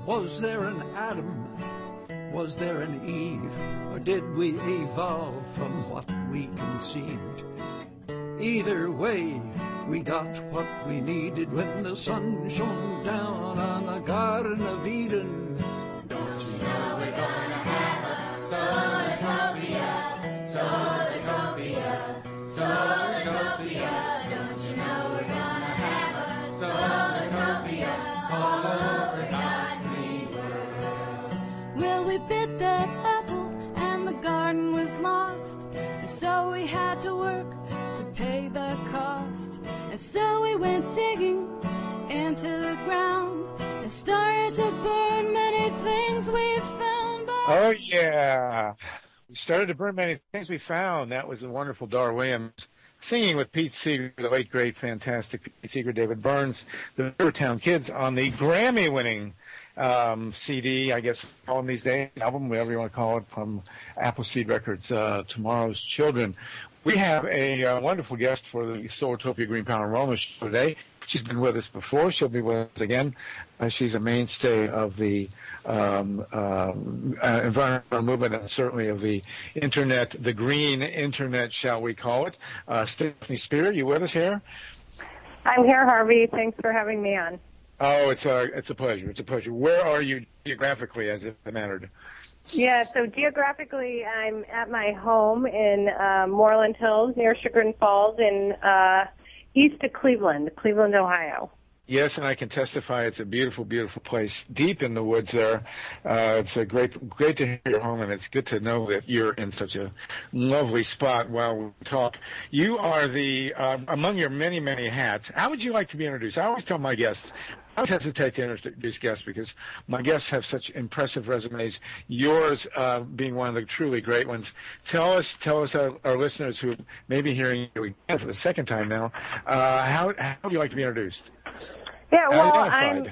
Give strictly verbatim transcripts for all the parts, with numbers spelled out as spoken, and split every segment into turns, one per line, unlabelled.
Was there an Adam? Was there an Eve? Or did we evolve from what we conceived? Either way, we got what we needed when the sun shone down on the Garden of Eden.
Don't you know we're gonna have a Solartopia, Solartopia, Solartopia. Don't you know we're gonna have a Solartopia all over God's green world?
Well, we bit that apple and the garden was lost, and so we had to work to pay the cost. And so we went digging into the ground and started to burn many things we found.
Oh, yeah. We started to burn many things we found. That was the wonderful Dar Williams singing with Pete Seeger, the late, great, fantastic Pete Seeger, David Burns, the Rivertown Kids on the Grammy-winning um, C D, I guess call them these days, album, whatever you want to call it, from Appleseed Records, uh, Tomorrow's Children. We have a uh, wonderful guest for the Solartopia Green Power Enrollment Show today. She's been with us before. She'll be with us again. Uh, she's a mainstay of the um, uh, uh, environmental movement and certainly of the Internet, the green Internet, shall we call it. Uh, Stephanie Spear, you with us here?
I'm here, Harvey. Thanks for having me on.
Oh, it's a, it's a pleasure. It's a pleasure. Where are you geographically, as it mattered?
Yeah, so geographically, I'm at my home in uh, Moreland Hills near Chagrin Falls in uh, east of Cleveland, Cleveland, Ohio.
Yes, and I can testify it's a beautiful, beautiful place deep in the woods there. Uh, it's a great, great to hear your home, and it's good to know that you're in such a lovely spot while we talk. You are the, uh, among your many, many hats, how would you like to be introduced? I always tell my guests, I always hesitate to introduce guests because my guests have such impressive resumes, yours uh, being one of the truly great ones. Tell us, tell us, our, our listeners who may be hearing you again for the second time now, uh, how, how would you like to be introduced?
Yeah, well, I'm,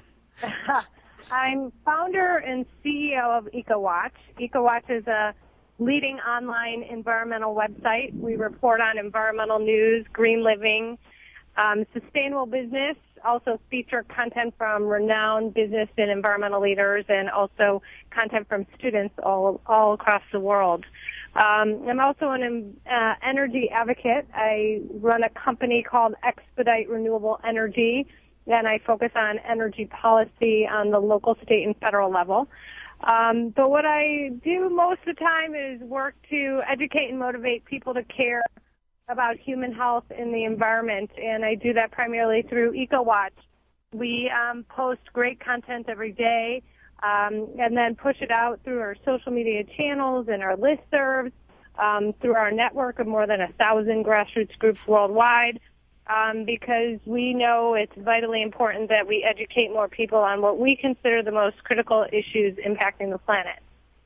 I'm founder and C E O of EcoWatch. EcoWatch is a leading online environmental website. We report on environmental news, green living, um, sustainable business, also feature content from renowned business and environmental leaders, and also content from students all, all across the world. Um, I'm also an uh, energy advocate. I run a company called Expedite Renewable Energy, and I focus on energy policy on the local, state, and federal level. Um, but what I do most of the time is work to educate and motivate people to care about human health and the environment, and I do that primarily through EcoWatch. We um, post great content every day um, and then push it out through our social media channels and our listservs, um, through our network of more than a thousand grassroots groups worldwide. Um, because we know it's vitally important that we educate more people on what we consider the most critical issues impacting the planet.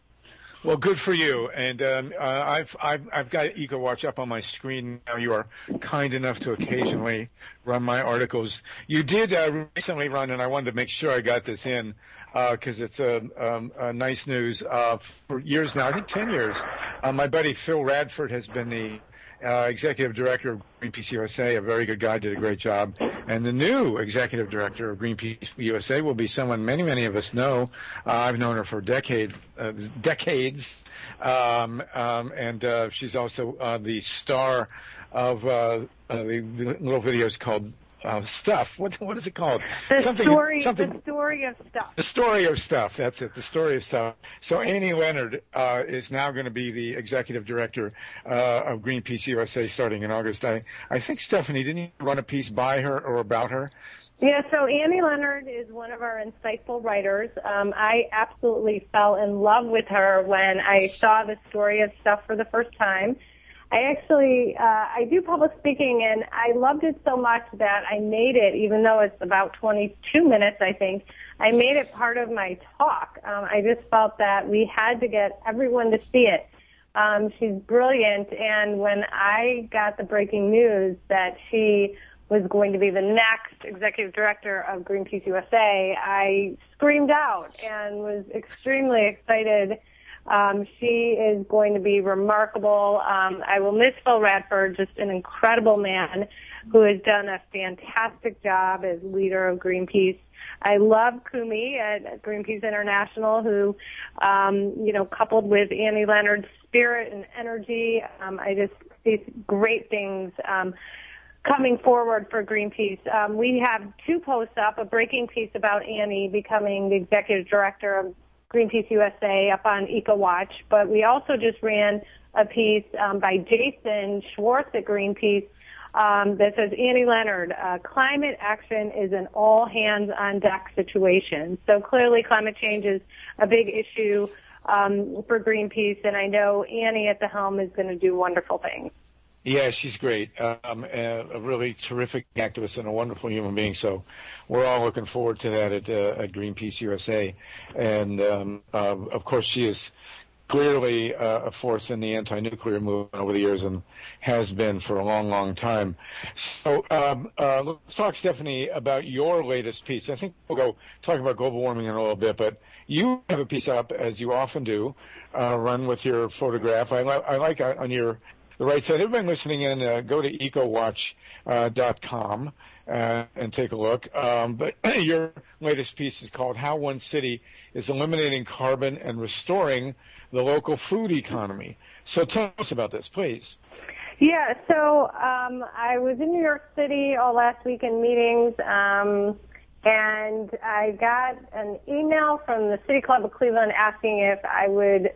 Well, good for you. And um, uh, I've, I've I've got EcoWatch up on my screen now. You are kind enough to occasionally run my articles. You did uh, recently run, and I wanted to make sure I got this in because uh, it's a, um, a nice news. Uh, for years now, I think ten years, uh, my buddy Phil Radford has been the Uh, executive director of Greenpeace U S A, a very good guy, did a great job. And the new executive director of Greenpeace U S A will be someone many, many of us know. Uh, I've known her for decade, uh, decades, um, um, and uh, she's also uh, the star of uh, uh, the, the little videos called Uh, stuff. What what is it called?
The
something,
story.
Something,
the story of stuff.
The story of stuff. That's it. The story of stuff. So Annie Leonard uh, is now going to be the executive director uh, of Greenpeace U S A starting in August. I I think Stephanie, didn't you run a piece by her or about her?
Yeah. So Annie Leonard is one of our insightful writers. Um, I absolutely fell in love with her when I saw the story of stuff for the first time. I actually, uh, I do public speaking, and I loved it so much that I made it, even though it's about twenty-two minutes, I think, I made it part of my talk. Um, I just felt that we had to get everyone to see it. Um, she's brilliant, and when I got the breaking news that she was going to be the next executive director of Greenpeace U S A, I screamed out and was extremely excited. Um, she is going to be remarkable. Um, I will miss Phil Radford, just an incredible man. who has done a fantastic job as leader of Greenpeace. I love Kumi at Greenpeace International, who, um, you know, coupled with Annie Leonard's spirit and energy, um, I just see great things um, coming forward for Greenpeace. Um, we have two posts up, a breaking piece about Annie becoming the executive director of Greenpeace U S A up on EcoWatch, but we also just ran a piece um, by Jason Schwartz at Greenpeace um, that says, Annie Leonard, uh, climate action is an all-hands-on-deck situation. So clearly climate change is a big issue um, for Greenpeace, and I know Annie at the helm is going to do wonderful things.
Yeah, she's great. Um, a, a really terrific activist and a wonderful human being. So we're all looking forward to that at, uh, at Greenpeace U S A. And, um, uh, of course, she is clearly uh, a force in the anti-nuclear movement over the years and has been for a long, long time. So um, uh, let's talk, Stephanie, about your latest piece. I think we'll go talk about global warming in a little bit, but you have a piece up, as you often do, uh, run with your photograph. I, li- I like uh, on your the right side. Everybody listening in, uh, go to ecowatch dot com uh, and take a look. Um, but your latest piece is called How One City is Eliminating Carbon and Restoring the Local Food Economy. So tell us about this, please.
Yeah, so um, I was in New York City all last week in meetings, um, and I got an email from the City Club of Cleveland asking if I would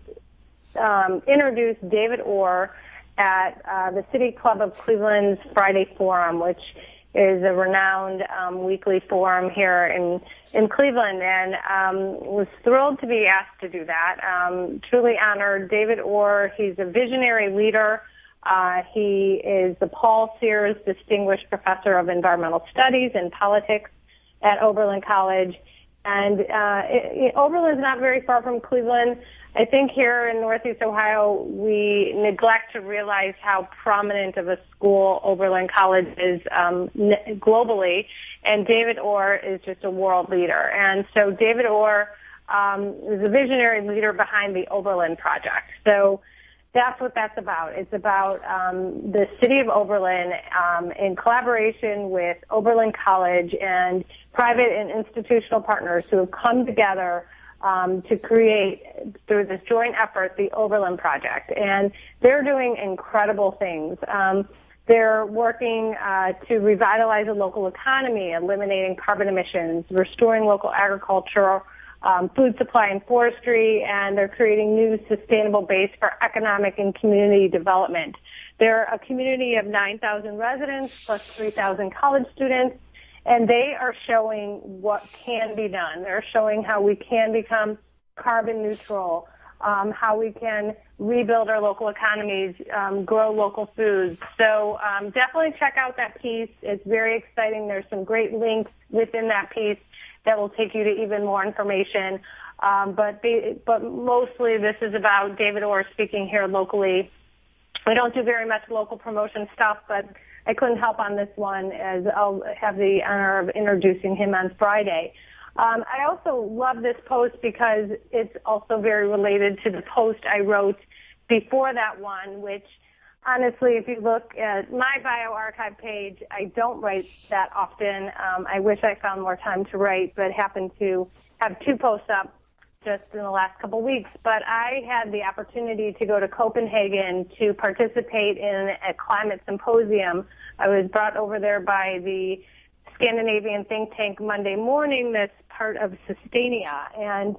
um, introduce David Orr at uh, the City Club of Cleveland's Friday Forum, which is a renowned um, weekly forum here in, in Cleveland, and um, was thrilled to be asked to do that. Um, truly honored. David Orr, he's a visionary leader. Uh, he is the Paul Sears Distinguished Professor of Environmental Studies and Politics at Oberlin College. And uh, it, it, Oberlin's not very far from Cleveland. I think here in Northeast Ohio, we neglect to realize how prominent of a school Oberlin College is um, n- globally, and David Orr is just a world leader. And so David Orr um, is a visionary leader behind the Oberlin Project. So that's what that's about. It's about um, the city of Oberlin um, in collaboration with Oberlin College and private and institutional partners who have come together Um, to create, through this joint effort, the Oberlin Project. And they're doing incredible things. Um, they're working uh, to revitalize the local economy, eliminating carbon emissions, restoring local agriculture, um, food supply and forestry, and they're creating new sustainable base for economic and community development. They're a community of nine thousand residents plus three thousand college students. And they are showing what can be done. They're showing how we can become carbon neutral, um, how we can rebuild our local economies, um, grow local foods. So um, definitely check out that piece. It's very exciting. There's some great links within that piece that will take you to even more information. Um, but, the, but mostly this is about David Orr speaking here locally. We don't do very much local promotion stuff, but I couldn't help on this one, as I'll have the honor of introducing him on Friday. Um, I also love this post because it's also very related to the post I wrote before that one, which honestly, if you look at my BioArchive page, I don't write that often. Um, I wish I found more time to write, but happened to have two posts up just in the last couple of weeks. But I had the opportunity to go to Copenhagen to participate in a climate symposium. I was brought over there by the Scandinavian think tank Monday Morning that's part of Sustainia. And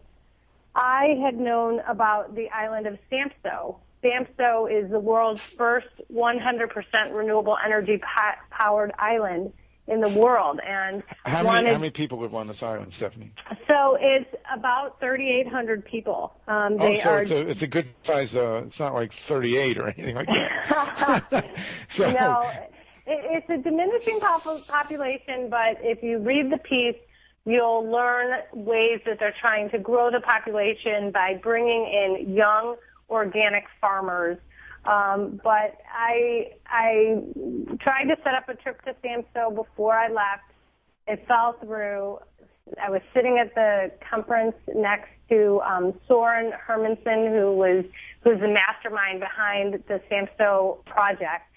I had known about the island of Samso. Samso is the world's first one hundred percent renewable energy po- powered island in the world. And
how many, how many people live on this island, Stephanie?
So it's about thirty-eight hundred people. Um,
oh,
they
so
are,
it's a it's a good size. Uh, it's not like thirty-eight or anything like that. so,
no, it, it's a diminishing pop- population. But if you read the piece, you'll learn ways that they're trying to grow the population by bringing in young organic farmers. Um, but I I tried to set up a trip to Samso before I left. It fell through. I was sitting at the conference next to um, Soren Hermansen, who was who's the mastermind behind the Samso project.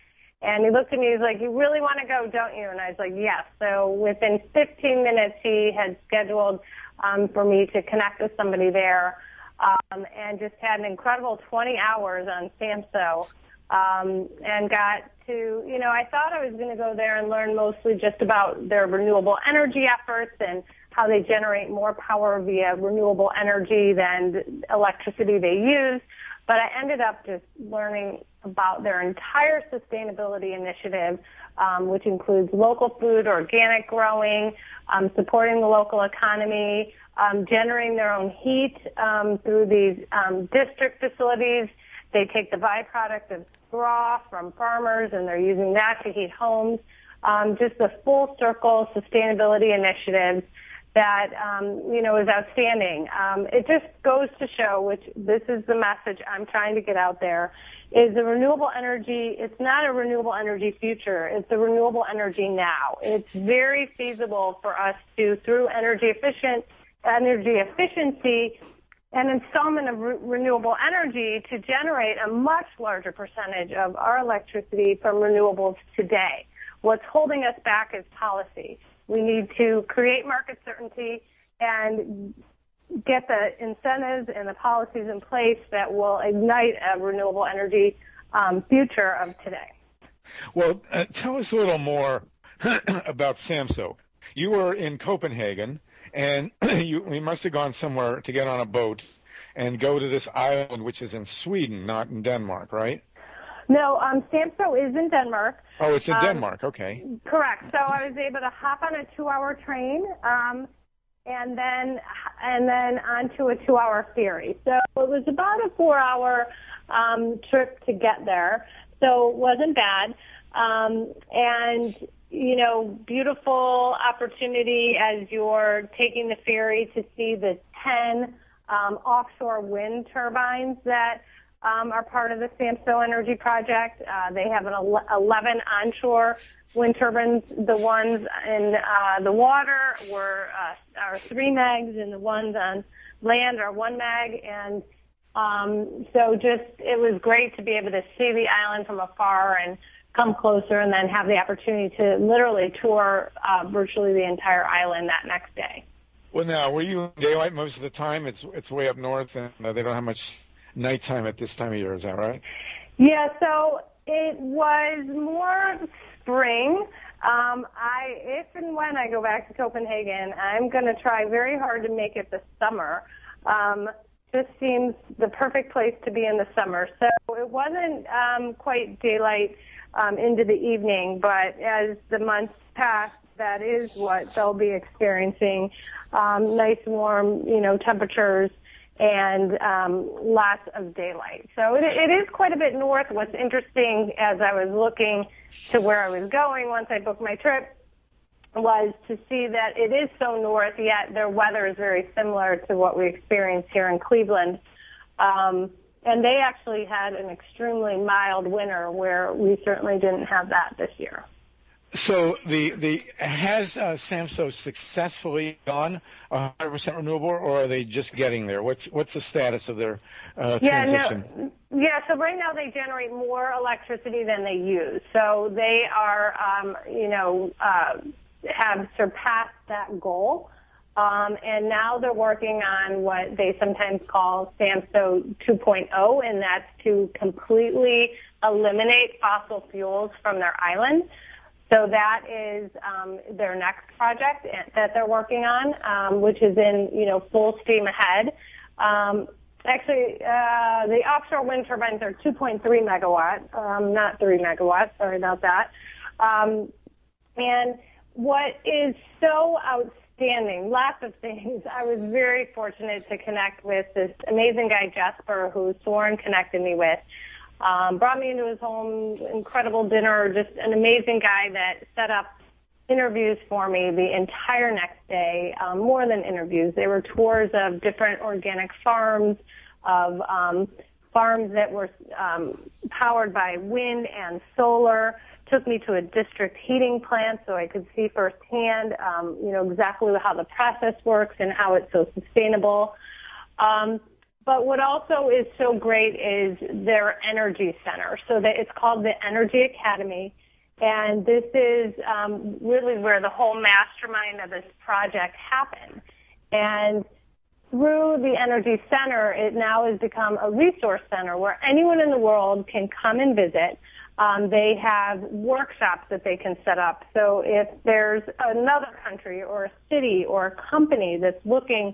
And he looked at me, he's like, you really want to go, don't you? And I was like, yes. So within fifteen minutes, he had scheduled um, for me to connect with somebody there, um, and just had an incredible twenty hours on SAMSO, um, and got to, you know, I thought I was going to go there and learn mostly just about their renewable energy efforts and how they generate more power via renewable energy than electricity they use. But I ended up just learning about their entire sustainability initiative, um, which includes local food, organic growing, um, supporting the local economy, um, generating their own heat um, through these um, district facilities. They take the byproduct of straw from farmers, and they're using that to heat homes. Um, just the full circle sustainability initiatives that, um, you know, is outstanding. Um, it just goes to show, which this is the message I'm trying to get out there, is the renewable energy, it's not a renewable energy future, it's a renewable energy now. It's very feasible for us to, through energy efficient, energy efficiency and installment of re- renewable energy, to generate a much larger percentage of our electricity from renewables today. What's holding us back is policy. We need to create market certainty and get the incentives and the policies in place that will ignite a renewable energy um, future of today.
Well, uh, tell us a little more about SAMSO. You were in Copenhagen, and you, you must have gone somewhere to get on a boat and go to this island, which is in Sweden, not in Denmark, right?
No, um, SAMSO is in Denmark.
Oh, it's in
um,
Denmark. Okay.
Correct. So I was able to hop on a two-hour train, um, and then and then onto a two-hour ferry. So it was about a four-hour um, trip to get there. So it wasn't bad. Um, and you know, beautiful opportunity as you're taking the ferry to see the ten um, offshore wind turbines that Um, are part of the SAMSO Energy Project. Uh, they have an eleven onshore wind turbines. The ones in uh, the water were uh, are three megs, and the ones on land are one meg. And um, so, just it was great to be able to see the island from afar and come closer, and then have the opportunity to literally tour uh, virtually the entire island that next day.
Well, now, were you in daylight most of the time? It's it's way up north, and uh, they don't have much nighttime at this time of year, is that right?
Yeah, so it was more spring. Um, I, if and when I go back to Copenhagen, I'm going to try very hard to make it the summer. Um, this seems the perfect place to be in the summer. So it wasn't um, quite daylight um, into the evening, but as the months pass, that is what they'll be experiencing. Um, nice, warm, you know, temperatures and um, lots of daylight. So it, it is quite a bit north. What's interesting as I was looking to where I was going once I booked my trip was to see that it is so north, yet their weather is very similar to what we experience here in Cleveland. Um, and they actually had an extremely mild winter where we certainly didn't have that this year.
So the the has uh, SAMSO successfully gone one hundred percent renewable, or are they just getting there? What's what's the status of their uh,
yeah,
transition?
No, yeah, so right now they generate more electricity than they use. So they are, um, you know, uh, have surpassed that goal. Um, and now they're working on what they sometimes call SAMSO two point oh, and that's to completely eliminate fossil fuels from their island. So that is um, their next project that they're working on, um, which is in, you know, full steam ahead. Um, actually, uh, the offshore wind turbines are two point three megawatt, um, not three megawatts. Sorry about that. Um, and what is so outstanding, lots of things. I was very fortunate to connect with this amazing guy, Jesper, who Soren connected me with. Um, brought me into his home, incredible dinner, just an amazing guy that set up interviews for me the entire next day, um, more than interviews. They were tours of different organic farms, of um, farms that were um, powered by wind and solar, took me to a district heating plant so I could see firsthand, um, you know, exactly how the process works and how it's so sustainable. Um, but what also is so great is their Energy Center. So that it's called the Energy Academy. And this is um, really where the whole mastermind of this project happened. And through the Energy Center, it now has become a resource center where anyone in the world can come and visit. Um, they have workshops that they can set up. So if there's another country or a city or a company that's looking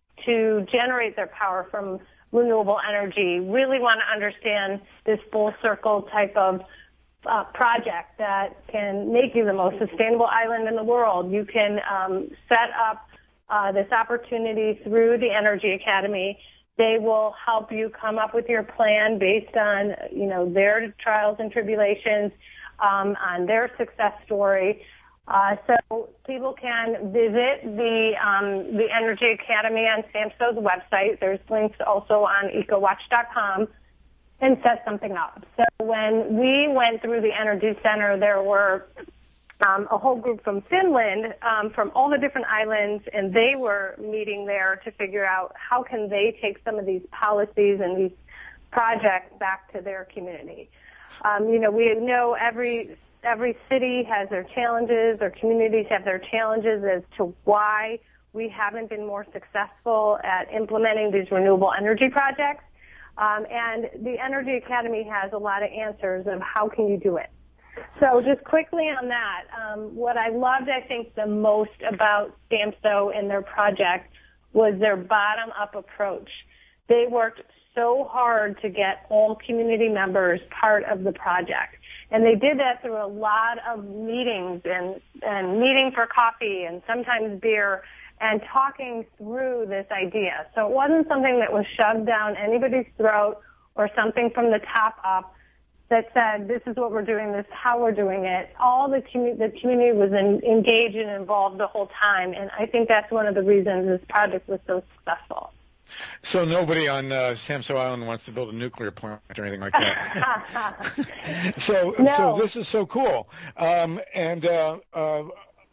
to generate their power from renewable energy, really want to understand this full circle type of uh, project that can make you the most sustainable island in the world, you can um, set up uh, this opportunity through the Energy Academy. They will help you come up with your plan based on, you know, their trials and tribulations, um, on their success story. Uh, so people can visit the um, the Energy Academy on SAMHSA's website. There's links also on ecowatch dot com and set something up. So when we went through the Energy Center, there were um, a whole group from Finland, um, from all the different islands, and they were meeting there to figure out how can they take some of these policies and these projects back to their community. Um, you know, we know every every city has their challenges, or communities have their challenges as to why we haven't been more successful at implementing these renewable energy projects. Um, and the Energy Academy has a lot of answers of how can you do it. So just quickly on that, um, what I loved, I think, the most about SAMHSA and their project was their bottom-up approach. They worked so hard to get all community members part of the project. And they did that through a lot of meetings and, and meeting for coffee and sometimes beer and talking through this idea. So it wasn't something that was shoved down anybody's throat or something from the top up that said, this is what we're doing, this is how we're doing it. All the, commu- the community was in, engaged and involved the whole time. And I think that's one of the reasons this project was so successful.
So nobody on uh, SAMHSA Island wants to build a nuclear plant or anything like that. so,
no.
so this is so cool. Um, and uh, uh,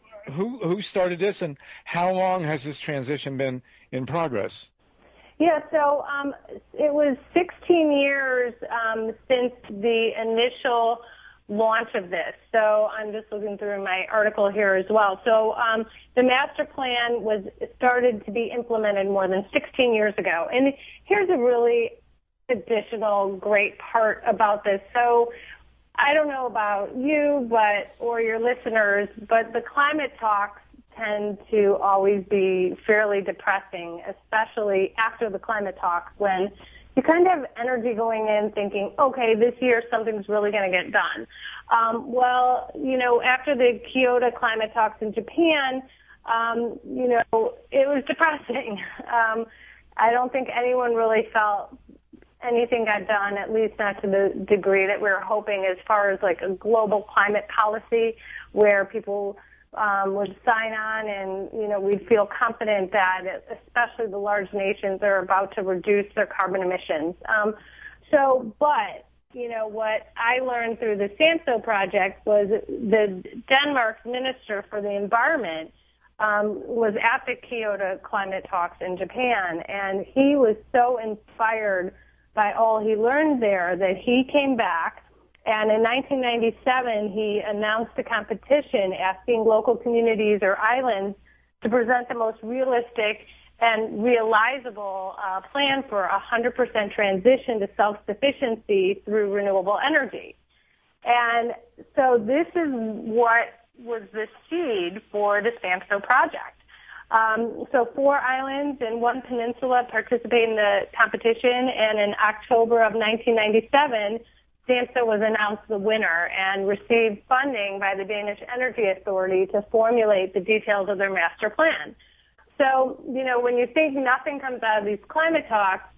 who who started this, and how long has this transition been in progress?
Yeah, so um, it was sixteen years um, since the initial launch of this. So I'm just looking through my article here as well. So um, the master plan was started to be implemented more than sixteen years ago. And here's a really additional great part about this. So I don't know about you, but or your listeners, but the climate talks tend to always be fairly depressing, especially after the climate talks when you kind of have energy going in thinking, okay, this year something's really going to get done. Um, well, you know, after the Kyoto climate talks in Japan, um, you know, it was depressing. Um, I don't think anyone really felt anything got done, at least not to the degree that we were hoping as far as like a global climate policy where people Um, would sign on and, you know, we'd feel confident that especially the large nations are about to reduce their carbon emissions. Um, so, but, you know, what I learned through the SAMHSA project was the Denmark's Minister for the Environment um, was at the Kyoto climate talks in Japan, and he was so inspired by all he learned there that he came back. And in nineteen ninety-seven, he announced a competition asking local communities or islands to present the most realistic and realizable uh, plan for a one hundred percent transition to self-sufficiency through renewable energy. And so this is what was the seed for the SAMHSA project. Um, so four islands and one peninsula participate in the competition, and in October of nineteen ninety-seven, SAMHSA was announced the winner and received funding by the Danish Energy Authority to formulate the details of their master plan. So, you know, when you think nothing comes out of these climate talks,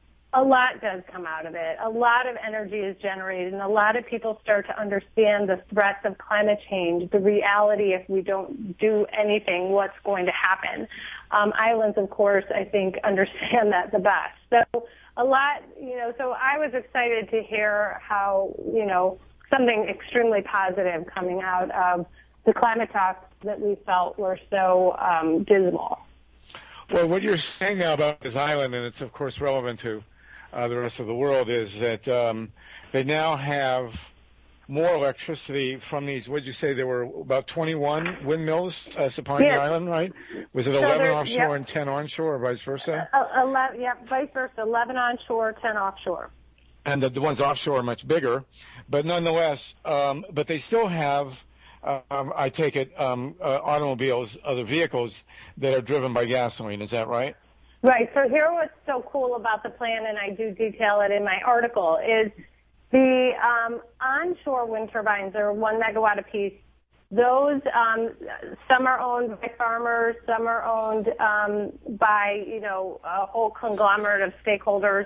a lot does come out of it. A lot of energy is generated, and a lot of people start to understand the threats of climate change, the reality if we don't do anything, what's going to happen. Um, islands, of course, I think understand that the best. So a lot, you know, so I was excited to hear how, you know, something extremely positive coming out of the climate talks that we felt were so um, dismal.
Well, what you're saying now about this island, and it's of course relevant to uh, the rest of the world, is that um, they now have more electricity from these. What did you say? There were about twenty-one windmills uh, supplying
Yes.
the island, right? Was it
So
eleven
there-
offshore
yep.
and ten onshore, or vice versa?
Uh, eleven, yeah, vice versa. Eleven onshore, ten offshore.
And the, the ones offshore are much bigger, but nonetheless, um, but they still have, um, I take it, um, uh, automobiles, other vehicles that are driven by gasoline. Is that right?
Right. So here, what's so cool about the plan, and I do detail it in my article, is the um, onshore wind turbines are one megawatt apiece. Those, um, some are owned by farmers, some are owned um, by, you know, a whole conglomerate of stakeholders.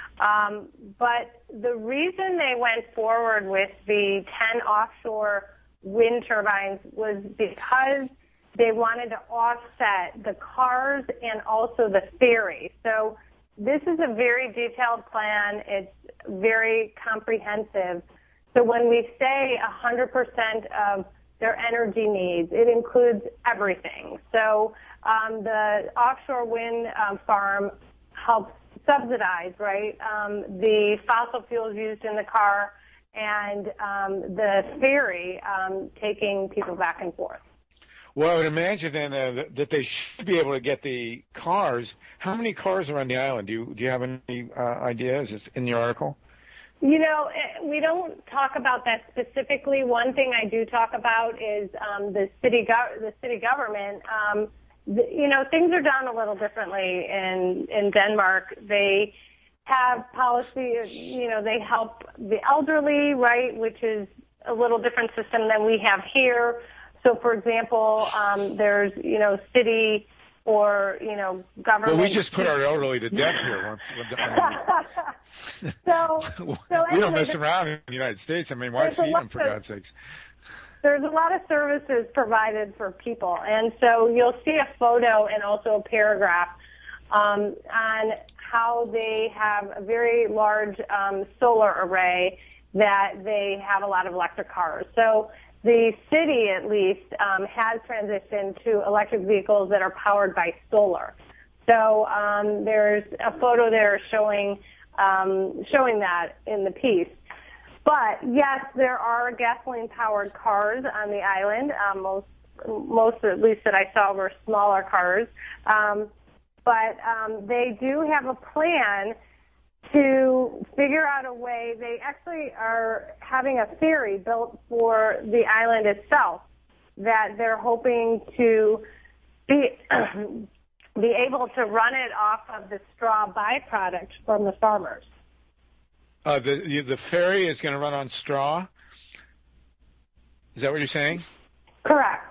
Um, but the reason they went forward with the ten offshore wind turbines was because they wanted to offset the cars and also the ferry. So this is a very detailed plan. It's very comprehensive. So when we say one hundred percent of their energy needs, it includes everything. So um, the offshore wind um, farm helps subsidize, right, um, the fossil fuels used in the car and um, the ferry um, taking people back and forth.
Well, I would imagine then uh, that, that they should be able to get the cars. How many cars are on the island? Do you do you have any uh, ideas? It's in the article.
You know, we don't talk about that specifically. One thing I do talk about is um, the city go- the city government. Um, the, you know, things are done a little differently in in Denmark. They have policy. You know, they help the elderly, right, which is a little different system than we have here. So, for example, um, there's you know city or you know government.
Well, we just put our elderly to death here once.
so, so
we don't
anyway,
mess around in the United States. I mean, why feed them, for God's sakes?
There's a lot of services provided for people, and so you'll see a photo and also a paragraph um, on how they have a very large um, solar array that they have a lot of electric cars. So the city, at least, um, has transitioned to electric vehicles that are powered by solar. So um, there's a photo there showing um, showing that in the piece. But yes, there are gasoline-powered cars on the island. Um, most, most at least that I saw were smaller cars. Um, but um, they do have a plan to figure out a way. They actually are having a ferry built for the island itself that they're hoping to be be able to run it off of the straw byproduct from the farmers.
Uh, the the ferry is going to run on straw. Is that what you're saying?
Correct.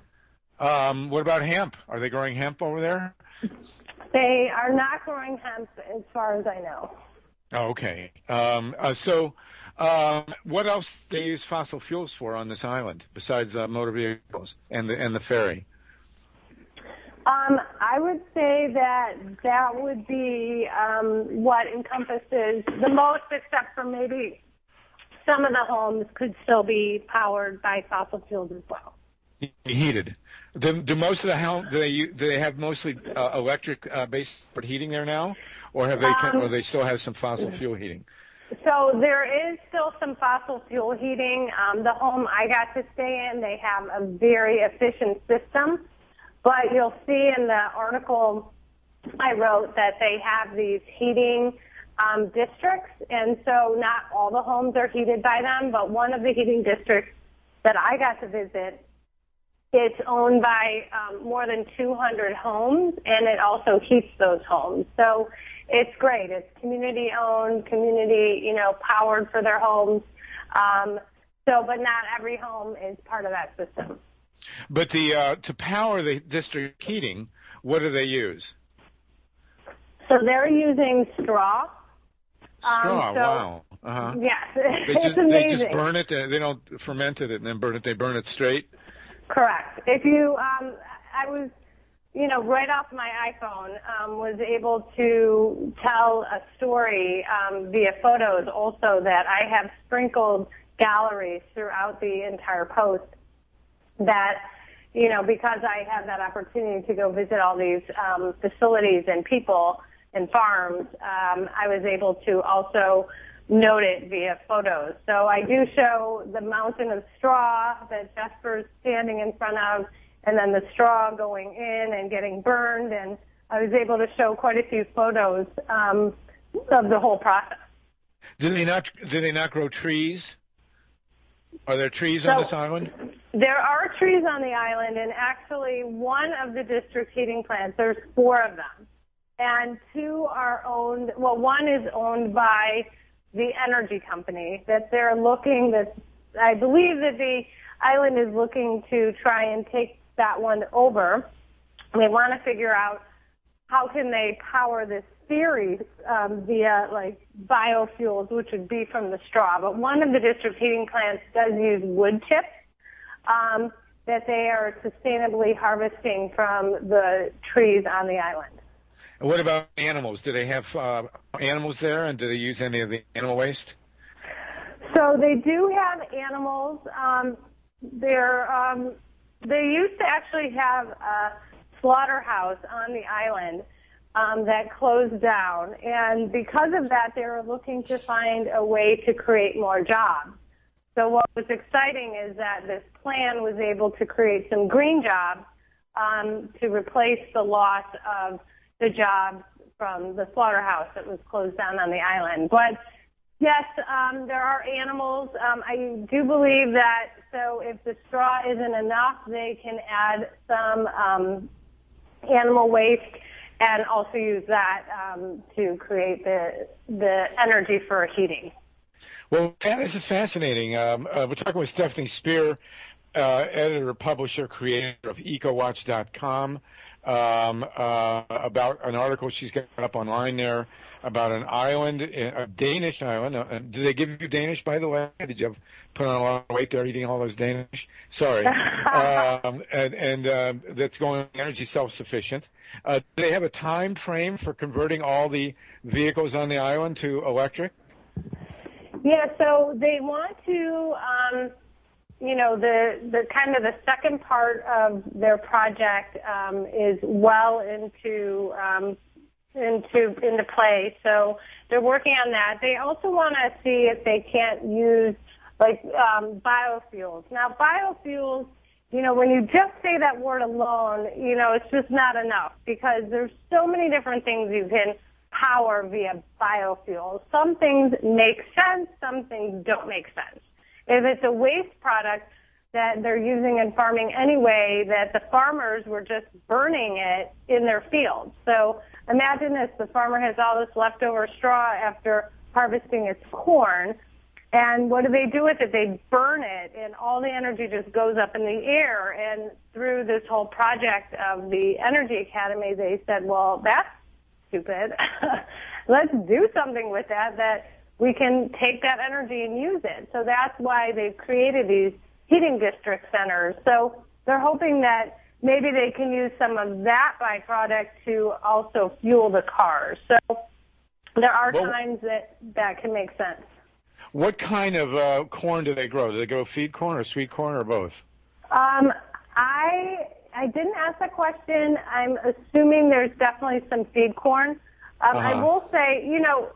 Um, what about hemp? Are they growing hemp over there?
They are not growing hemp, as far as I know.
Oh, okay. Um, uh, so, um, what else do they use fossil fuels for on this island besides uh, motor vehicles and the and the ferry?
Um, I would say that that would be um, what encompasses the most, except for maybe some of the homes could still be powered by fossil fuels as well.
Heated. Do, do most of the home do they do they have mostly uh, electric uh, based heating there now, or have they
Um,
or they still have some fossil fuel heating?
So there is still some fossil fuel heating. Um, the home I got to stay in, they have a very efficient system. But you'll see in the article I wrote that they have these heating um, districts, and so not all the homes are heated by them, but one of the heating districts that I got to visit, it's owned by um, more than two hundred homes, and it also heats those homes. So it's great. It's community-owned, community, you know, powered for their homes. Um, so, but not every home is part of that system.
But the uh, to power the district heating, what do they use?
So they're using straw.
Straw.
Um, so,
wow. Uh-huh.
Yes,
They
it's
just
amazing.
they just burn it. They don't ferment it and then burn it. They burn it straight.
Correct. If you, um, I was, you know, right off my iPhone, um, was able to tell a story um, via photos. Also, that I have sprinkled galleries throughout the entire post that you know, because I had that opportunity to go visit all these um, facilities and people and farms, um, I was able to also note it via photos. So I do show the mountain of straw that Jesper's standing in front of, and then the straw going in and getting burned, and I was able to show quite a few photos um, of the whole process.
Do they not? Do they not grow trees? Are there trees
So,
on this island?
There are trees on the island, and actually one of the district heating plants, there's four of them, and two are owned, well, one is owned by the energy company that they're looking, that I believe that the island is looking to try and take that one over. They want to figure out how can they power this series um, via like biofuels, which would be from the straw. But one of the district heating plants does use wood chips um, that they are sustainably harvesting from the trees on the island.
And what about animals? Do they have uh, animals there, and do they use any of the animal waste?
So they do have animals. Um, they're, um, they used to actually have a slaughterhouse on the island um, that closed down, and because of that, they were looking to find a way to create more jobs. So what was exciting is that this plan was able to create some green jobs um, to replace the loss of the jobs from the slaughterhouse that was closed down on the island. But yes, um, there are animals. Um, I do believe that, so if the straw isn't enough, they can add some um, animal waste and also use that um, to create the the energy for heating.
Well, this is fascinating. Um, uh, we're talking with Stephanie Spear, uh, editor, publisher, creator of EcoWatch dot com, um, uh, about an article she's got up online there about an island, a Danish island. Uh, did they give you Danish, by the way? Did you have put on a lot of weight there eating all those Danish? Sorry. um, and and uh, that's going energy self-sufficient. Uh, do they have a time frame for converting all the vehicles on the island to electric?
Yeah, so they want to, um, you know, the, the kind of the second part of their project um, is well into um, into into play. So they're working on that. They also want to see if they can't use like um, biofuels. Now, biofuels, you know, when you just say that word alone, you know, it's just not enough because there's so many different things you can power via biofuels. Some things make sense, some things don't make sense. If it's a waste product that they're using in farming anyway, that the farmers were just burning it in their fields. So imagine this, the farmer has all this leftover straw after harvesting its corn, and what do they do with it? They burn it, and all the energy just goes up in the air. And through this whole project of the Energy Academy, they said, well, that's stupid. Let's do something with that, that we can take that energy and use it. So that's why they've created these heating district centers. So they're hoping that maybe they can use some of that byproduct to also fuel the cars. So there are well, times that that can make sense.
What kind of uh, corn do they grow? Do they grow feed corn or sweet corn or both?
Um, I I didn't ask that question. I'm assuming there's definitely some seed corn. Um, uh-huh. I will say, you know,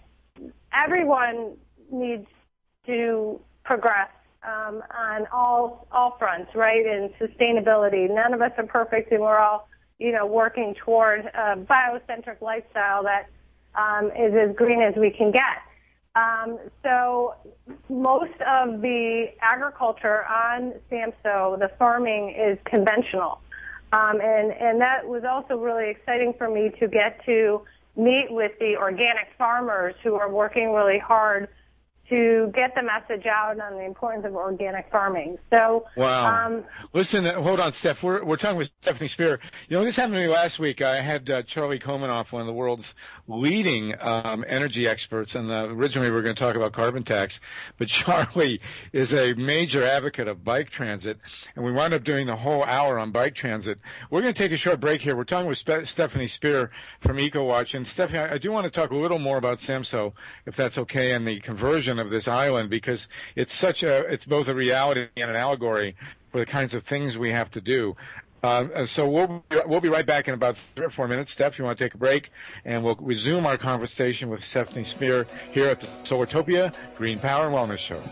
everyone needs to progress um, on all all fronts, right? And sustainability. None of us are perfect, and we're all, you know, working toward a biocentric lifestyle that um, is as green as we can get. Um, so most of the agriculture on SAMSO, the farming, is conventional. Um, and, and that was also really exciting for me to get to meet with the organic farmers who are working really hard to get the message out on the importance of organic farming. So,
wow.
Um,
Listen, uh, hold on, Steph. We're we're talking with Stephanie Spear. You know, this happened to me last week. I had uh, Charlie Komanoff, one of the world's leading um, energy experts, and uh, originally we were going to talk about carbon tax, but Charlie is a major advocate of bike transit, and we wound up doing the whole hour on bike transit. We're going to take a short break here. We're talking with Spe- Stephanie Spear from EcoWatch, and Stephanie, I, I do want to talk a little more about SAMSO, if that's okay, and the conversion of this island, because it's such a, it's both a reality and an allegory for the kinds of things we have to do. Uh, so we'll we'll be right back in about three or four minutes. Steph, you want to take a break, and we'll resume our conversation with Stephanie Spear here at the Solartopia Green Power and Wellness Show.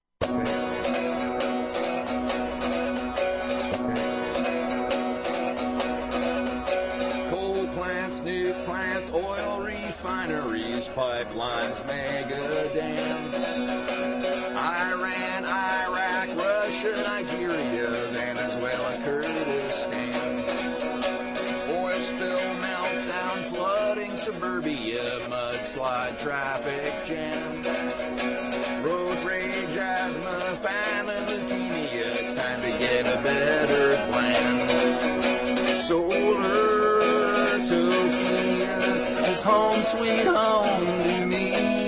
Coal plants, nuke plants, oil refineries, pipelines, mega dams. Iran, Iraq, Russia, Nigeria, Venezuela, Kurdistan. Oil spill, meltdown, flooding, suburbia, mudslide, traffic jam. Road rage, asthma, famine, leukemia. It's time to get a better plan. Solartopia is home sweet home to me.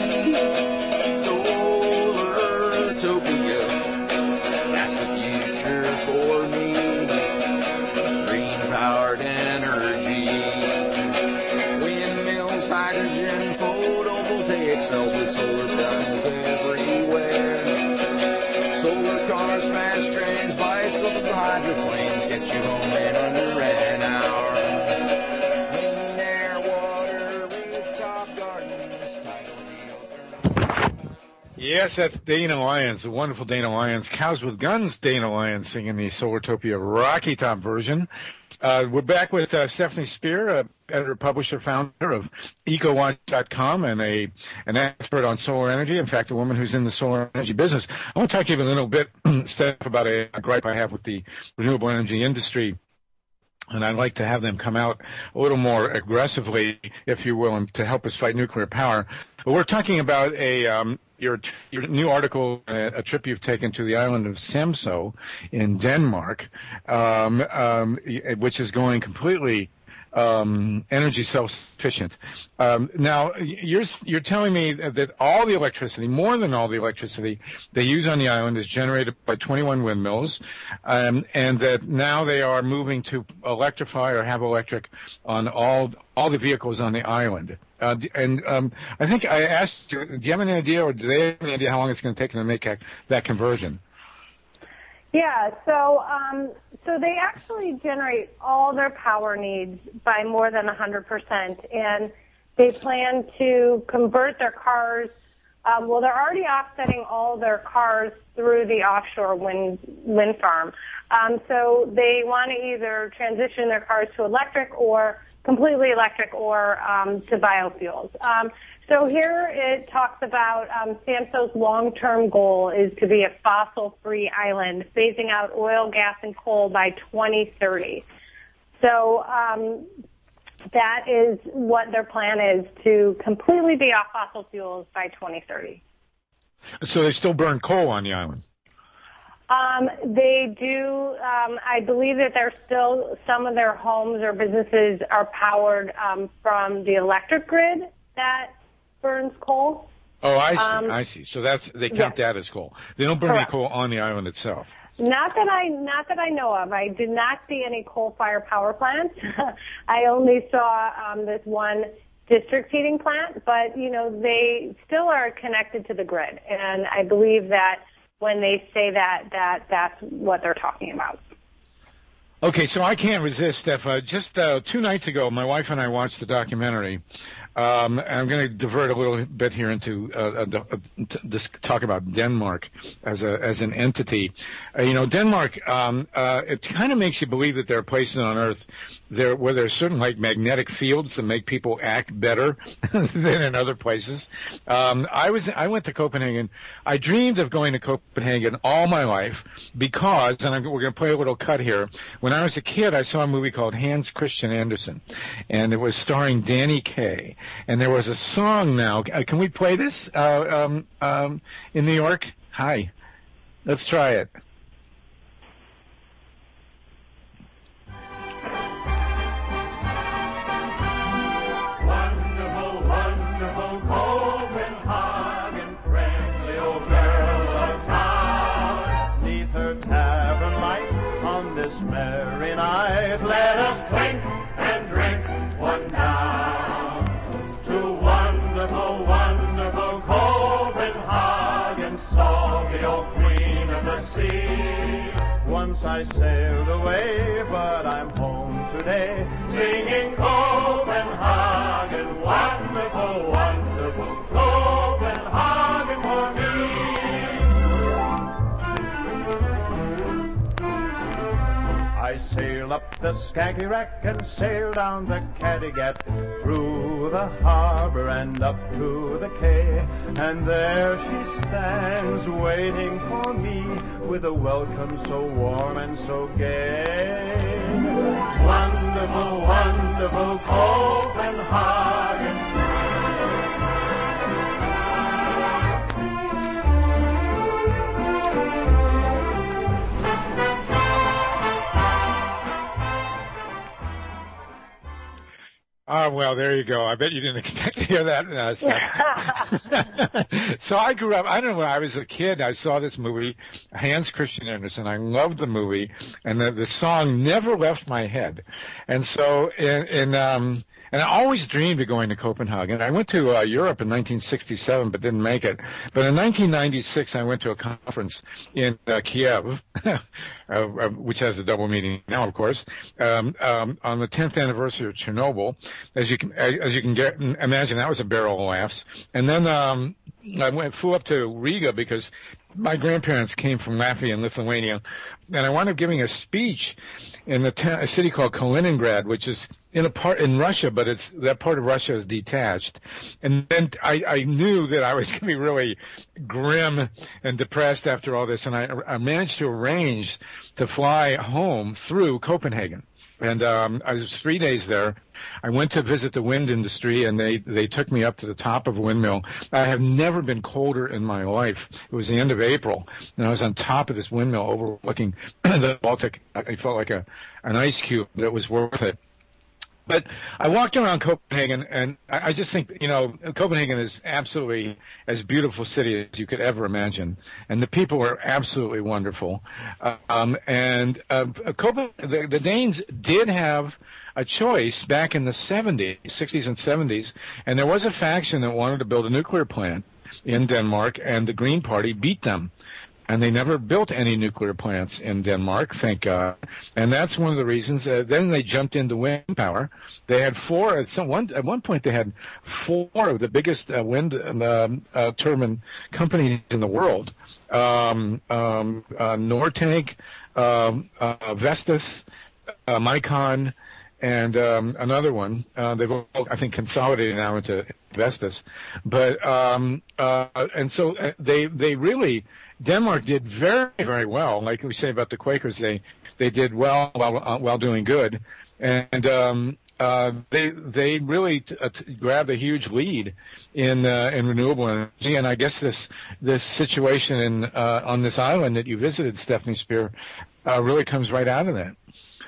Solartopia, that's the future for me. Green-powered energy, windmills, hydrogen, photovoltaic cells with solar panels everywhere. Solar cars, fast trains, bicycles, hydroplanes get you home in under an hour. Clean air, water, rooftop gardens, tidal geothermal.
Yes, that's Dana Lyons, the wonderful Dana Lyons. Cows with Guns, Dana Lyons singing the Solartopia Rocky Top version. Uh, we're back with uh, Stephanie Spear, uh, editor, publisher, founder of EcoWatch dot com, and a an expert on solar energy. In fact, a woman who's in the solar energy business. I want to talk to you a little bit, Steph, about a, a gripe I have with the renewable energy industry. And I'd like to have them come out a little more aggressively, if you will, and to help us fight nuclear power. But we're talking about a um, your your new article, a, a trip you've taken to the island of Samso in Denmark, um, um, which is going completely um, energy self-sufficient. Um, now, you're you're telling me that all the electricity, more than all the electricity they use on the island, is generated by twenty-one windmills, um, and that now they are moving to electrify or have electric on all all the vehicles on the island. Uh, and um, I think I asked you, do you have any idea, or do they have any idea how long it's going to take them to make that, that conversion?
Yeah, so um, so they actually generate all their power needs by more than one hundred percent, and they plan to convert their cars. Um, well, they're already offsetting all their cars through the offshore wind wind farm. Um, so they want to either transition their cars to electric or completely electric or um, to biofuels. Um, so here it talks about um, Samso's long-term goal is to be a fossil-free island, phasing out oil, gas, and coal by twenty thirty. So um, that is what their plan is, to completely be off fossil fuels by twenty thirty.
So they still burn coal on the island?
Um, they do. Um, I believe that there's still some of their homes or businesses are powered um, from the electric grid that burns coal.
Oh, I see.
Um,
I see. So that's they count
yes.
that as coal. They don't burn
Correct.
any coal on the island itself.
Not that I, not that I know of. I did not see any coal-fired power plants. I only saw um, this one district heating plant, but you know they still are connected to the grid, and I believe that when they say that, that that's what they're talking about.
Okay, so I can't resist, Steph. Uh, just uh, two nights ago, my wife and I watched the documentary. Um, and I'm going to divert a little bit here into uh, uh, uh, this talk about Denmark as a as an entity. Uh, you know, Denmark. Um, uh, it kind of makes you believe that there are places on Earth there where there are certain like magnetic fields that make people act better than in other places. Um, I was I went to Copenhagen. I dreamed of going to Copenhagen all my life because, and I'm, we're going to play a little cut here. When I was a kid, I saw a movie called Hans Christian Andersen, and it was starring Danny Kaye. And there was a song now. Uh, can we play this uh, um, um, in New York? Hi. Let's try it.
Wonderful, wonderful Copenhagen, friendly old girl of town. 'Neath her tavern light on this merry night, let us clink and drink one down. Wonderful, wonderful Copenhagen, salty old queen of the sea. Once I I sailed away, but I'm home today, singing Copenhagen, wonderful, wonderful Copenhagen for me. I sail up the Skagerrak and sail down the Kattegat, through the harbor and up to the quay, and there she stands waiting for me with a welcome so warm and so gay. Wonderful, wonderful Copenhagen.
Oh, well, there you go. I bet you didn't expect to hear that. Uh, so I grew up, I don't know, when I was a kid, I saw this movie, Hans Christian Andersen. I loved the movie, and the, the song never left my head. And so, in, in um, and I always dreamed of going to Copenhagen. I went to uh, Europe in nineteen sixty-seven, but didn't make it. But in nineteen ninety-six, I went to a conference in uh, Kiev, uh, uh, which has a double meaning now, of course, um, um, on the tenth anniversary of Chernobyl. As you can, as you can get, imagine, that was a barrel of laughs. And then um, I went flew up to Riga because my grandparents came from Latvia and Lithuania, and I wound up giving a speech in the ta- a city called Kaliningrad, which is in a part in Russia, but it's that part of Russia is detached. And then I, I knew that I was going to be really grim and depressed after all this, and I, I managed to arrange to fly home through Copenhagen. And um, I was three days there. I went to visit the wind industry, and they, they took me up to the top of a windmill. I have never been colder in my life. It was the end of April, and I was on top of this windmill overlooking the Baltic. I felt like a an ice cube, but it was worth it. But I walked around Copenhagen, and I just think, you know, Copenhagen is absolutely as beautiful a city as you could ever imagine. And the people are absolutely wonderful. Um, and uh, Copenhagen, the, the Danes did have a choice back in the seventies, sixties and seventies, and there was a faction that wanted to build a nuclear plant in Denmark, and the Green Party beat them. And they never built any nuclear plants in Denmark, thank God. And that's one of the reasons. Uh, then they jumped into wind power. They had four. At some one at one point, they had four of the biggest uh, wind um, uh, turbine companies in the world: um, um, uh, Norteg, um, uh, Vestas, uh, Micon, and um, another one. Uh, they've all, I think, consolidated now into Vestas. But um, uh, and so they they really. Denmark did very, very well. Like we say about the Quakers, they they did well while uh, while doing good, and um, uh, they they really t- uh, t- grabbed a huge lead in uh, in renewable energy. And I guess this this situation in uh, on this island that you visited, Stephanie Spear, uh, really comes right out of that.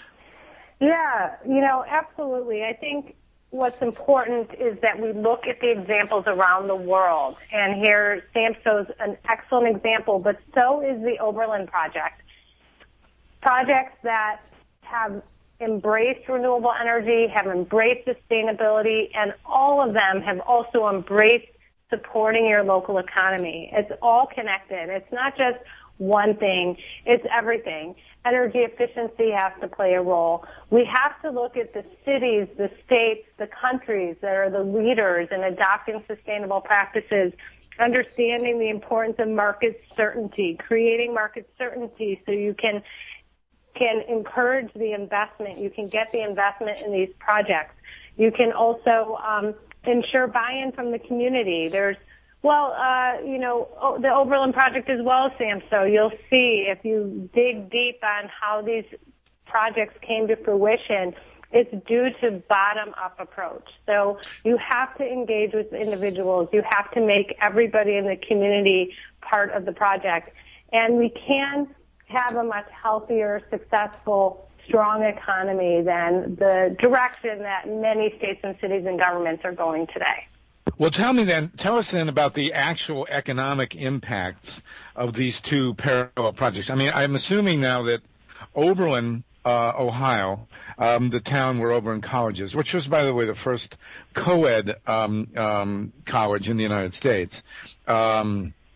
Yeah, you know, absolutely. I think what's important is that we look at the examples around the world. And here, SAMSTO's an excellent example, but so is the Oberlin Project. Projects that have embraced renewable energy, have embraced sustainability, and all of them have also embraced supporting your local economy. It's all connected. It's not just one thing. It's everything. Energy efficiency has to play a role. We have to look at the cities, the states, the countries that are the leaders in adopting sustainable practices, understanding the importance of market certainty, creating market certainty so you can can encourage the investment. You can get the investment in these projects. You can also um, ensure buy-in from the community. There's Well, uh, you know, the Oberlin Project as well as SAMSTO, you'll see if you dig deep on how these projects came to fruition, it's due to bottom-up approach. So you have to engage with individuals. You have to make everybody in the community part of the project. And we can have a much healthier, successful, strong economy than the direction that many states and cities and governments are going today.
Well, tell me then, tell us then about the actual economic impacts of these two parallel projects. I mean, I'm assuming now that Oberlin, uh, Ohio, um, the town where Oberlin College is, which was, by the way, the first co-ed um, um, college in the United States, um,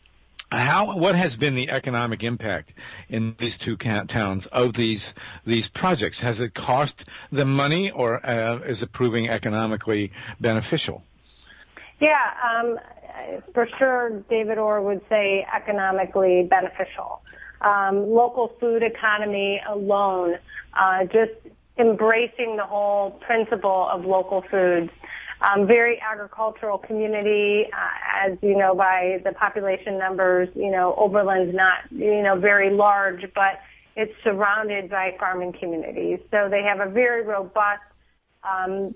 How? What has been the economic impact in these two towns of these these projects? Has it cost them money, or uh, is it proving economically beneficial?
Yeah, um, for sure, David Orr would say economically beneficial. Um, local food economy alone, uh, just embracing the whole principle of local foods. Um, very agricultural community, uh, as you know, by the population numbers, you know, Oberlin's not, you know, very large, but it's surrounded by farming communities. So they have a very robust, um,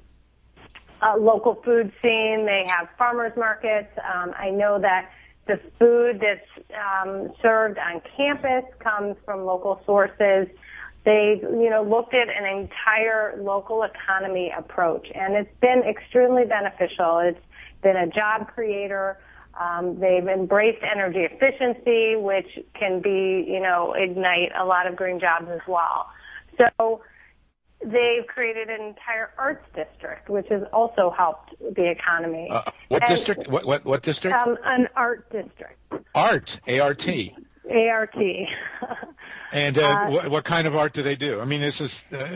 uh, local food scene. They have farmers markets. Um, I know that the food that's, um, served on campus comes from local sources. They, you know, looked at an entire local economy approach, and it's been extremely beneficial. It's been a job creator. Um, they've embraced energy efficiency, which can be, you know, ignite a lot of green jobs as well. So they've created an entire arts district, which has also helped the economy.
Uh, what and, district? What, what, what district?
Um, an art district.
Art, A R T.
A R T.
And uh,
uh,
what, what kind of art do they do? I mean, is this uh,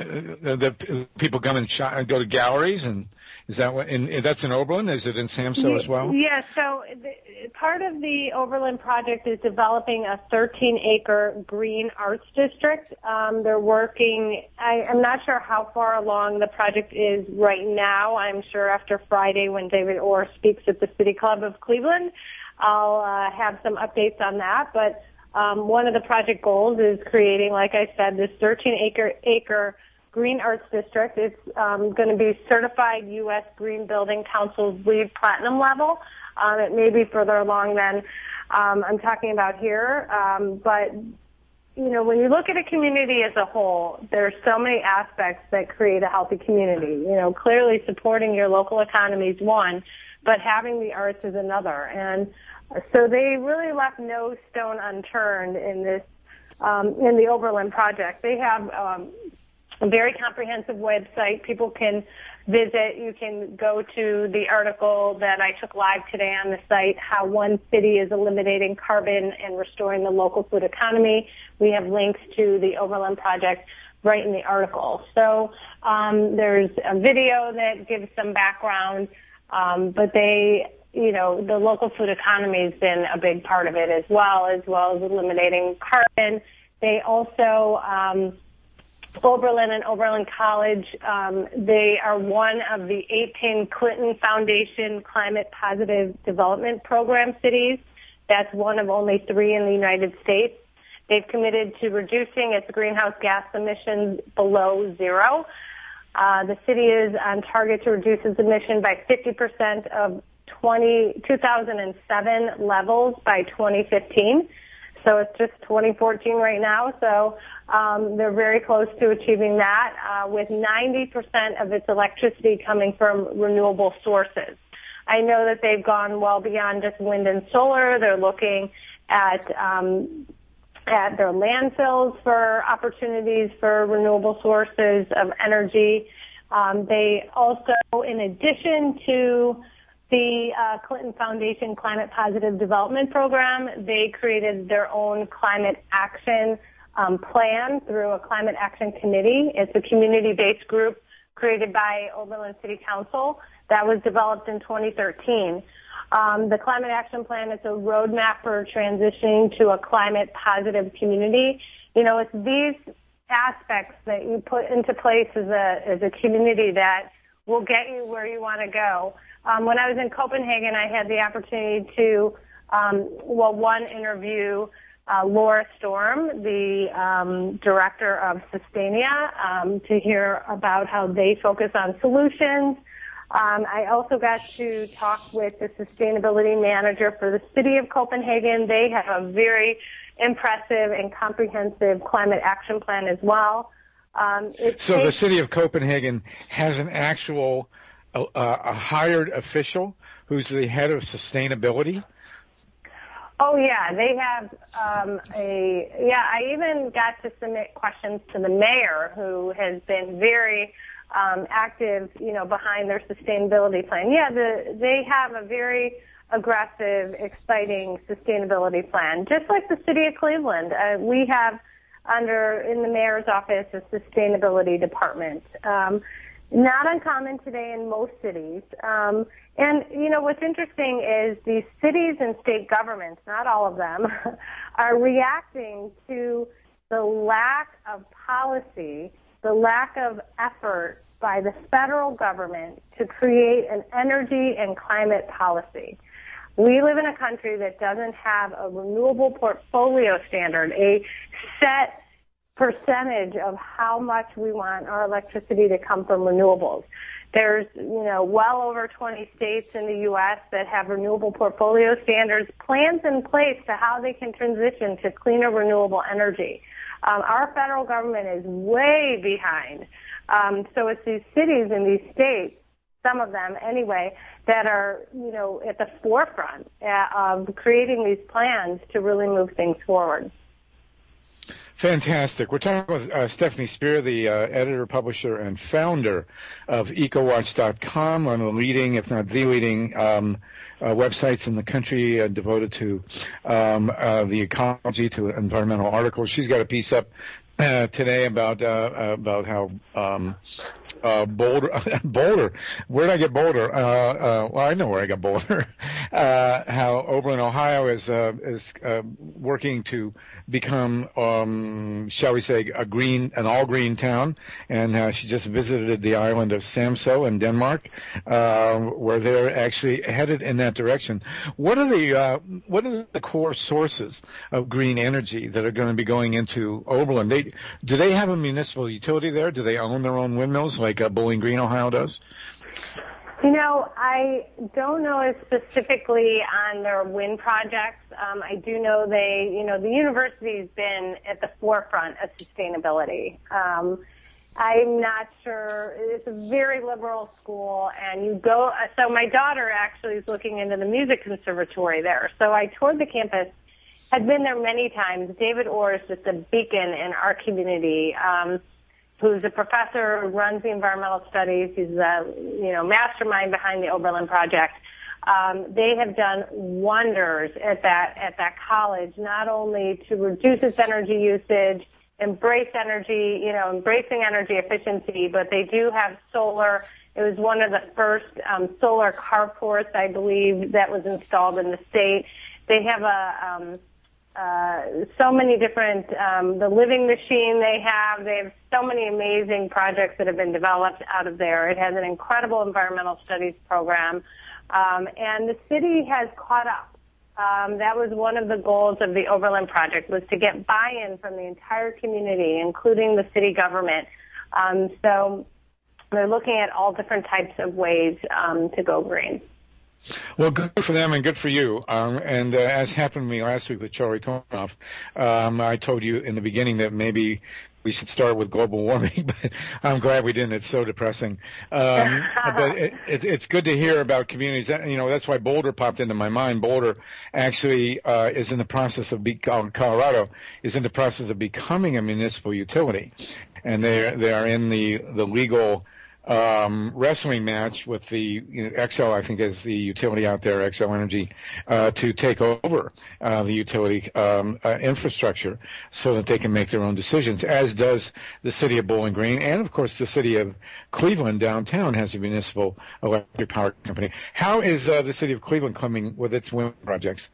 the people come and shop, go to galleries, and is that what? And that's in Oberlin? Is it in SAMHSA as well?
Yeah. So the, part of the Oberlin project is developing a thirteen acre green arts district. Um, they're working. I, I'm not sure how far along the project is right now. I'm sure after Friday, when David Orr speaks at the City Club of Cleveland, I'll uh, have some updates on that. But Um, one of the project goals is creating, like I said, this thirteen acre acre green arts district. It's um, going to be certified U S Green Building Council's LEED Platinum level. Um, it may be further along than um, I'm talking about here. Um, but, you know, when you look at a community as a whole, there's so many aspects that create a healthy community. You know, clearly supporting your local economy is one, but having the arts is another. And so they really left no stone unturned in this, um, in the Oberlin project. They have um, a very comprehensive website. People can visit. You can go to the article that I took live today on the site, How One City is Eliminating Carbon and Restoring the Local Food Economy. We have links to the Oberlin project right in the article. So um, there's a video that gives some background, um, but they... you know, the local food economy has been a big part of it as well, as well as eliminating carbon. They also, um, Oberlin and Oberlin College, um, they are one of the eighteen Clinton Foundation Climate Positive Development Program cities. That's one of only three in the United States. They've committed to reducing its greenhouse gas emissions below zero. Uh, the city is on target to reduce its emission by fifty percent of two thousand seven levels by twenty fifteen. So it's just twenty fourteen right now. So um, they're very close to achieving that uh, with ninety percent of its electricity coming from renewable sources. I know that they've gone well beyond just wind and solar. They're looking at um, at their landfills for opportunities for renewable sources of energy. Um, they also, in addition to the uh, Clinton Foundation Climate Positive Development Program, they created their own climate action um, plan through a climate action committee. It's a community-based group created by Oberlin City Council that was developed in twenty thirteen. Um, the climate action plan is a roadmap for transitioning to a climate positive community. You know, it's these aspects that you put into place as a as a community that will get you where you want to go. Um, when I was in Copenhagen, I had the opportunity to, um, well, one, interview uh, Laura Storm, the um, director of Sustainia, um, to hear about how they focus on solutions. Um, I also got to talk with the sustainability manager for the city of Copenhagen. They have a very impressive and comprehensive climate action plan as well. Um,
so takes- the city of Copenhagen has an actual A, a hired official who's the head of sustainability?
Oh, yeah. They have um, a, yeah, I even got to submit questions to the mayor, who has been very um, active, you know, behind their sustainability plan. Yeah, the, they have a very aggressive, exciting sustainability plan, just like the city of Cleveland. Uh, we have under, in the mayor's office, a sustainability department. Um, not uncommon today in most cities. Um, and, you know, what's interesting is these cities and state governments, not all of them, are reacting to the lack of policy, the lack of effort by the federal government to create an energy and climate policy. We live in a country that doesn't have a renewable portfolio standard, a set percentage of how much we want our electricity to come from renewables. There's, you know, well over twenty states in the U S that have renewable portfolio standards, plans in place to how they can transition to cleaner renewable energy. Um, our federal government is way behind. Um, so it's these cities and these states, some of them anyway, that are, you know, at the forefront of creating these plans to really move things forward.
Fantastic. We're talking with uh, Stephanie Spear, the uh, editor, publisher, and founder of EcoWatch dot com, one of the leading, if not the leading, um, uh, websites in the country uh, devoted to um, uh, the ecology, to environmental articles. She's got a piece up uh, today about uh, about how um, uh, Boulder, Boulder. Where did I get Boulder? Uh, uh, well, I know where I got Boulder. uh, how Oberlin, Ohio, is uh, is uh, working to become, um, shall we say, a green, an all-green town, and uh, she just visited the island of Samso in Denmark, uh, where they're actually headed in that direction. What are the uh, what are the core sources of green energy that are going to be going into Oberlin? They, do they have a municipal utility there? Do they own their own windmills like uh, Bowling Green, Ohio does?
You know, I don't know as specifically on their wind projects. Um, I do know they, you know, the university's been at the forefront of sustainability. Um, I'm not sure. It's a very liberal school, and you go. So my daughter actually is looking into the music conservatory there. So I toured the campus. Had been there many times. David Orr is just a beacon in our community. Um, who's a professor who runs the environmental studies. He's a, you know, mastermind behind the Oberlin Project. Um, they have done wonders at that, at that college, not only to reduce its energy usage, embrace energy, you know, embracing energy efficiency, but they do have solar. It was one of the first um, solar carports, I believe, that was installed in the state. They have a, um, Uh, so many different, um, the living machine they have, they have so many amazing projects that have been developed out of there. It has an incredible environmental studies program, um, and the city has caught up. Um, that was one of the goals of the Oberlin Project, was to get buy-in from the entire community, including the city government. Um, so they're looking at all different types of ways um, to go green.
Well, good for them and good for you. Um, and uh, as happened to me last week with Charlie Konoff, um, I told you in the beginning that maybe we should start with global warming, but I'm glad we didn't. It's so depressing. Um, but it, it, it's good to hear about communities. You know, that's why Boulder popped into my mind. Boulder actually uh, is in the process of, be- Colorado is in the process of becoming a municipal utility. And they they are in the, the legal Um, wrestling match with the you know, Xcel, I think, is the utility out there, Xcel Energy, uh, to take over uh, the utility um, uh, infrastructure so that they can make their own decisions, as does the city of Bowling Green. And, of course, the city of Cleveland downtown has a municipal electric power company. How is uh, the city of Cleveland coming with its wind projects?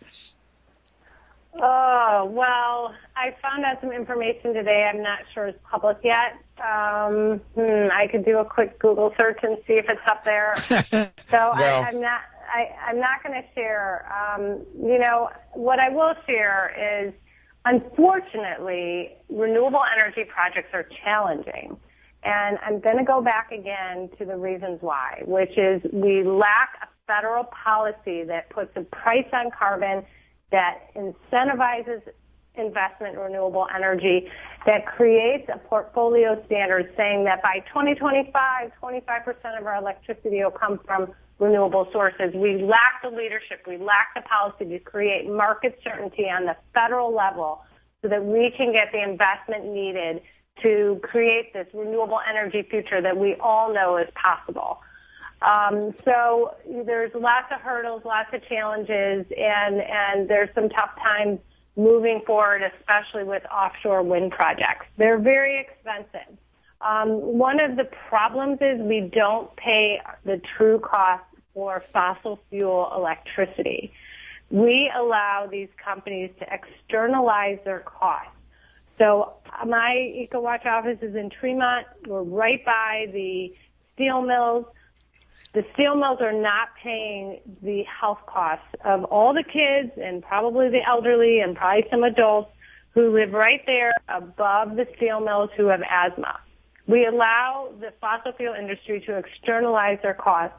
Oh, well, I found out some information today. I'm not sure it's public yet. Um, hmm, I could do a quick Google search and see if it's up there. So well. I, I'm not, I, I'm not going to share. Um, you know, what I will share is, unfortunately, renewable energy projects are challenging. And I'm going to go back again to the reasons why, which is we lack a federal policy that puts a price on carbon, that incentivizes investment in renewable energy, that creates a portfolio standard saying that by twenty twenty-five, twenty-five percent of our electricity will come from renewable sources. We lack the leadership. We lack the policy to create market certainty on the federal level so that we can get the investment needed to create this renewable energy future that we all know is possible. Um, so there's lots of hurdles, lots of challenges, and, and there's some tough times moving forward, especially with offshore wind projects. They're very expensive. Um, one of the problems is we don't pay the true cost for fossil fuel electricity. We allow these companies to externalize their costs. So my EcoWatch office is in Tremont. We're right by the steel mills. The steel mills are not paying the health costs of all the kids and probably the elderly and probably some adults who live right there above the steel mills who have asthma. We allow the fossil fuel industry to externalize their costs.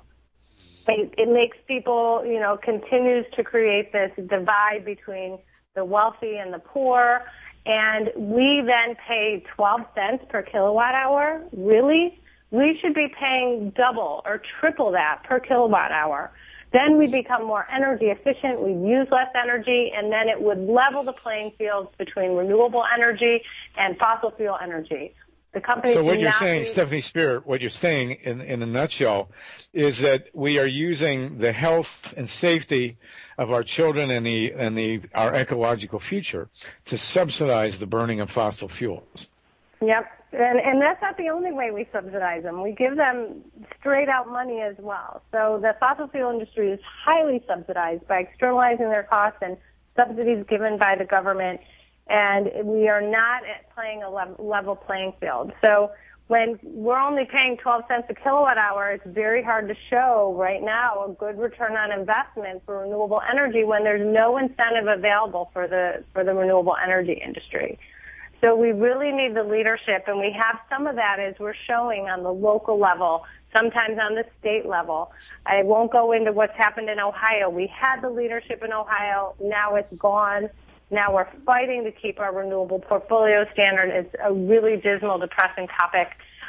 It, it makes people, you know, continues to create this divide between the wealthy and the poor. And we then pay twelve cents per kilowatt hour. Really? We should be paying double or triple that per kilowatt hour. Then we become more energy efficient, we use less energy, and then it would level the playing fields between renewable energy and fossil fuel energy. The companies
so what you're saying,
be-
Stephanie Spear, what you're saying in, in a nutshell is that we are using the health and safety of our children and the and the our ecological future to subsidize the burning of fossil fuels.
Yep. And, and that's not the only way we subsidize them. We give them straight out money as well. So the fossil fuel industry is highly subsidized by externalizing their costs and subsidies given by the government. And we are not playing a level playing field. So when we're only paying twelve cents a kilowatt hour, it's very hard to show right now a good return on investment for renewable energy when there's no incentive available for the for the renewable energy industry. So we really need the leadership, and we have some of that as we're showing on the local level, sometimes on the state level. I won't go into what's happened in Ohio. We had the leadership in Ohio. Now it's gone. Now we're fighting to keep our renewable portfolio standard. It's a really dismal, depressing topic.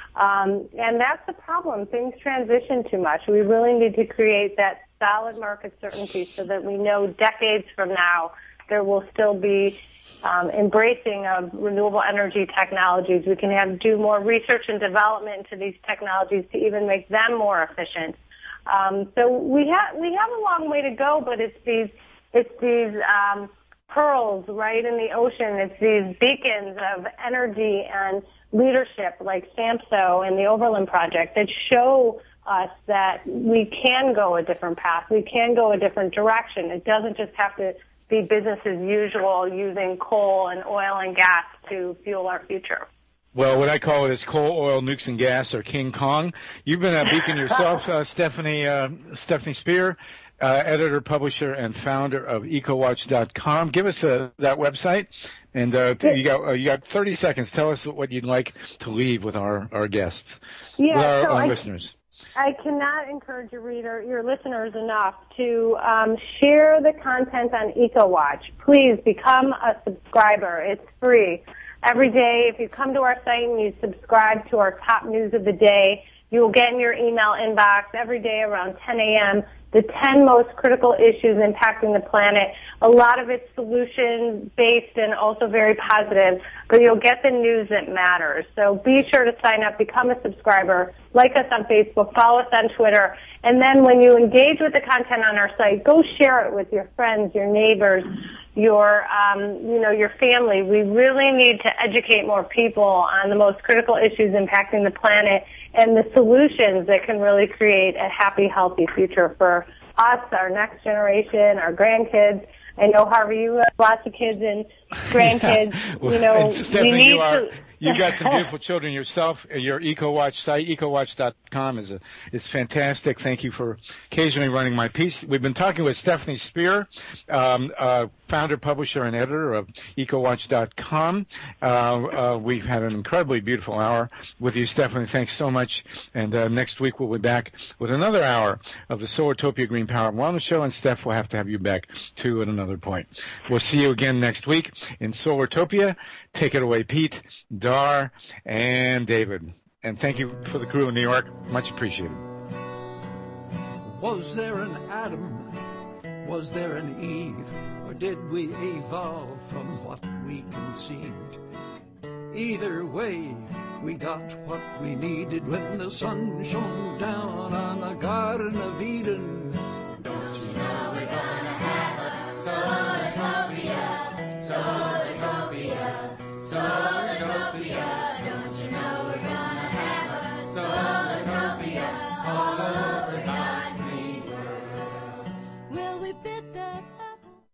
Um, and that's the problem. Things transition too much. We really need to create that solid market certainty so that we know decades from now there will still be um, embracing of renewable energy technologies. We can have do more research and development into these technologies to even make them more efficient. Um, so we have we have a long way to go, but it's these it's these um, pearls right in the ocean. It's these beacons of energy and leadership like SAMSO and the Overland Project that show us that we can go a different path. We can go a different direction. It doesn't just have to be business as usual using coal and oil and gas to fuel our future.
Well, what I call it is coal, oil, nukes, and gas, or King Kong. You've been a beacon yourself, uh, Stephanie uh, Stephanie Spear, uh, editor, publisher, and founder of EcoWatch dot com. Give us uh, that website, and uh, you got uh, you got thirty seconds. Tell us what you'd like to leave with our, our guests,
yeah,
with our,
so
our
I,
listeners.
I cannot encourage your reader, your listeners enough to um, share the content on EcoWatch. Please become a subscriber. It's free. Every day, if you come to our site and you subscribe to our top news of the day, you will get in your email inbox every day around ten a.m. the ten most critical issues impacting the planet. A lot of it's solution-based and also very positive, but you'll get the news that matters. So be sure to sign up, become a subscriber, like us on Facebook, follow us on Twitter, and then when you engage with the content on our site, go share it with your friends, your neighbors, your, um, you know, your family. We really need to educate more people on the most critical issues impacting the planet and the solutions that can really create a happy, healthy future for us, our next generation, our grandkids. I know, Harvey, you have lots of kids and grandkids.
Yeah. Well,
you know,
Stephanie,
we need
you are,
to.
You've got some beautiful children yourself. Your EcoWatch site, EcoWatch dot com, is a, is fantastic. Thank you for occasionally running my piece. We've been talking with Stephanie Spear, um, uh, founder, publisher, and editor of EcoWatch dot com. Uh, uh, we've had an incredibly beautiful hour with you, Stephanie. Thanks so much. And uh, next week we'll be back with another hour of the Solartopia Green Power and Wellness Show, and Steph will have to have you back, too, at another point. We'll see you again next week in Solartopia. Take it away, Pete, Dar, and David. And thank you for the crew in New York. Much appreciated.
Was there an Adam? Was there an Eve? Or did we evolve from what we conceived? Either way, we got what we needed when the sun shone down on the Garden of Eden.
Don't you know we're gonna have a Solartopia, Solartopia, Solartopia, don't